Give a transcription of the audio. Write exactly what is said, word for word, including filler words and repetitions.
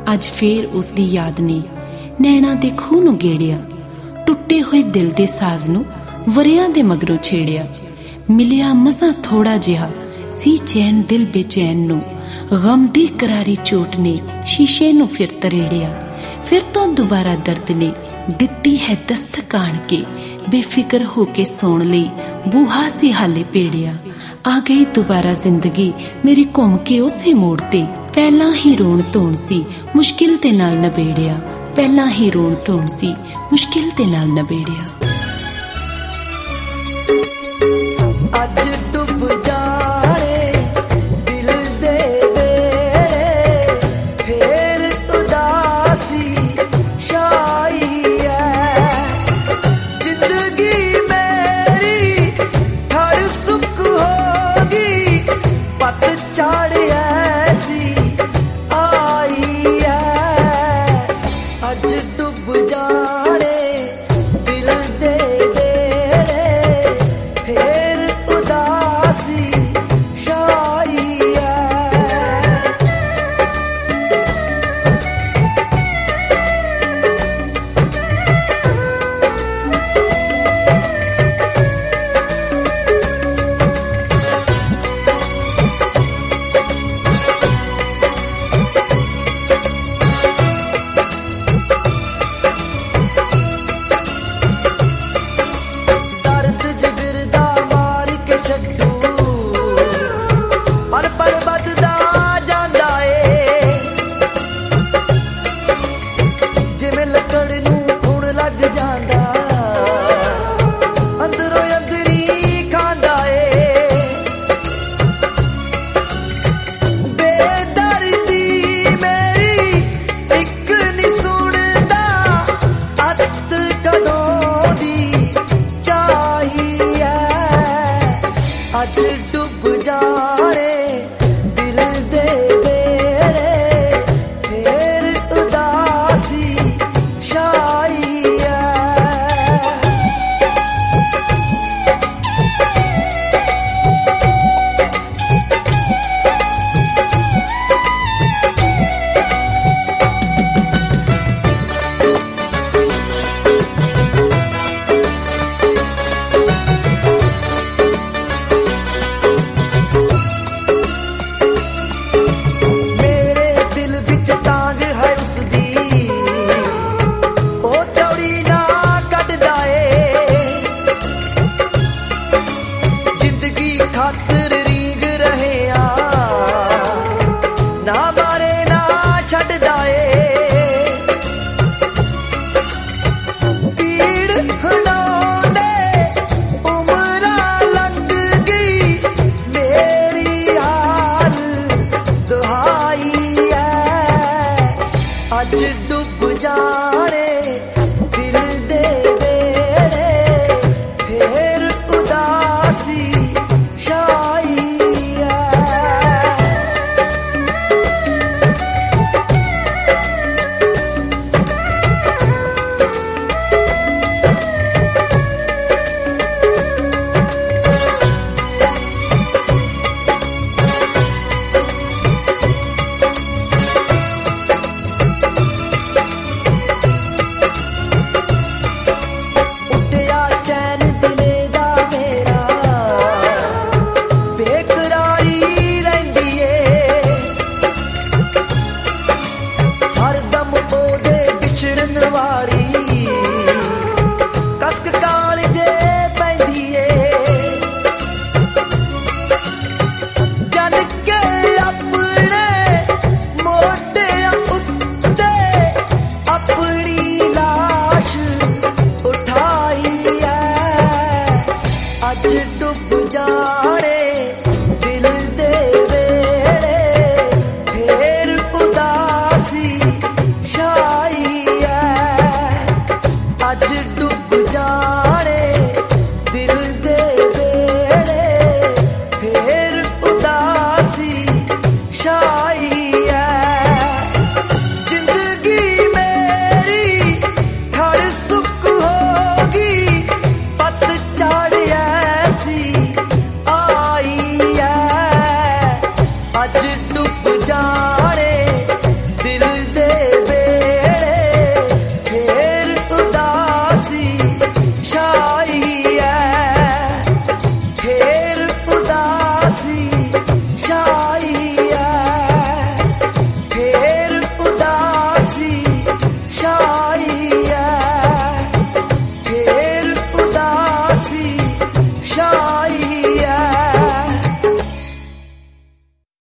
अज फेर उसदी याद ने नैना दे खूह नूं गेड़िया, टुटे हुए दिल दे साज नूं वरियां दे मगरों छेड़िया। मिलिया मसा थोड़ा जिहा सी चैन दिल बेचैन नूं, गम दी करारी चोट ने शीशे नूं फिर तरेड़िया। फिर तो दोबारा दर्द ने दित्ती है दस्तक आण के, बेफिक्र होके सौण लई बूहा सी हाले पेड़िया। आ गई दोबारा जिंदगी मेरी घुम के उसे मोड़ ते, पहला ही रोण धोण सी मुश्किल ते नाल नबेड़िया। पहला ही रोण धोण सी मुश्किल ते नाल नबेड़िया। अज डुब जाए दिल दे बेड़े, फेर उदासी छाई है। जिंदगी मेरी ठड़ सुख होगी, पतझड़ ऐसी आई है। अज डुब जाने दिल दे बेड़े, फेर उदासी छाई है। दर्द जिगर दा मार के छड्डू, पल पल बददा जांदा ए। जिवें लकड़ नूं हुण लग जांदा, अंदरों अंदरी खांदा ए। बेदर्दी मेरी इक नी सुणदा, अत कदों दी चाहिए। अज डुब जाने दिल दे बेड़े, फेर उदासी छाई है। मेरे दिल विच टांग है उसदी, ओ चौड़ी ना कटदा ए। जिंदगी खातर रींग रहे आ, ना मारे ना छड्डदा ए। पीड़ हटाउंदे उमरां लंघ गई, मेरी हाल दुहाई है। अज